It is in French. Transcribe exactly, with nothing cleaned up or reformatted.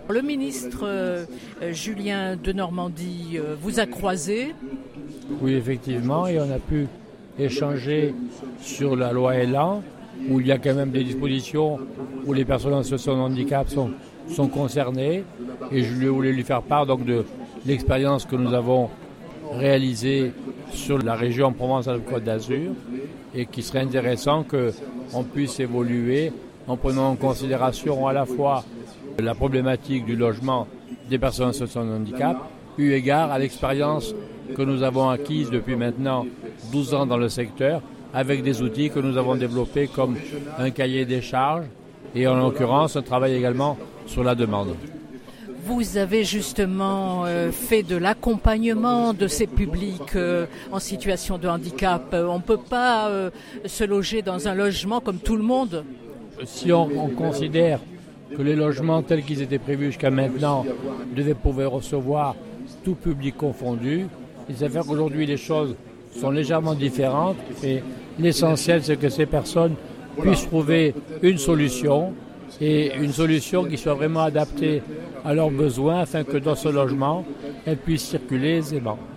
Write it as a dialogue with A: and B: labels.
A: Le ministre euh, Julien Denormandie euh, vous a croisé.
B: Oui, effectivement, et on a pu échanger sur la loi Elan, où il y a quand même des dispositions où les personnes en situation de handicap sont, sont concernées. Et je lui voulais lui faire part donc, de l'expérience que nous avons réalisée sur la région Provence-Alpes-Côte d'Azur et qui serait intéressant qu'on puisse évoluer en prenant en considération à la fois la problématique du logement des personnes en situation de handicap, eu égard à l'expérience que nous avons acquise depuis maintenant douze ans dans le secteur, avec des outils que nous avons développés comme un cahier des charges et en l'occurrence un travail également sur la demande.
A: Vous avez justement euh, fait de l'accompagnement de ces publics euh, en situation de handicap. On ne peut pas euh, se loger dans un logement comme tout le monde.
B: Si on, on considère que les logements tels qu'ils étaient prévus jusqu'à maintenant devaient pouvoir recevoir tout public confondu, il s'avère qu'aujourd'hui les choses sont légèrement différentes et l'essentiel c'est que ces personnes puissent trouver une solution et une solution qui soit vraiment adaptée à leurs besoins afin que dans ce logement, elles puissent circuler aisément.